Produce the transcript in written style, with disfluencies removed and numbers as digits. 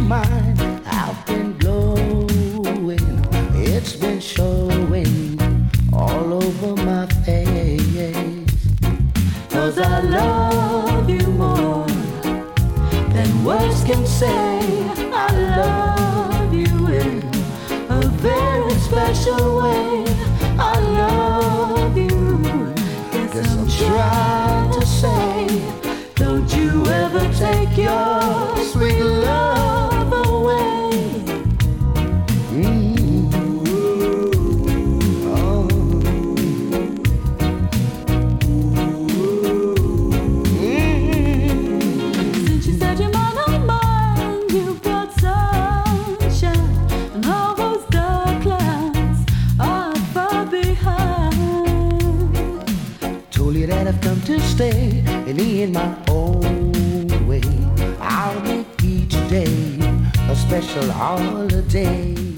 mind, I've been glowing. It's been showing all over my face. 'Cause I love you more than words can say. I love you in a very special way. I love you. Guess I'm trying to say, don't you ever take your sweet love away. Oh. Since you said you're mine, oh mine, you brought sunshine, and all those dark clouds are far behind. Told you that I've come to stay, and in my own way, I'll make each day a special holiday.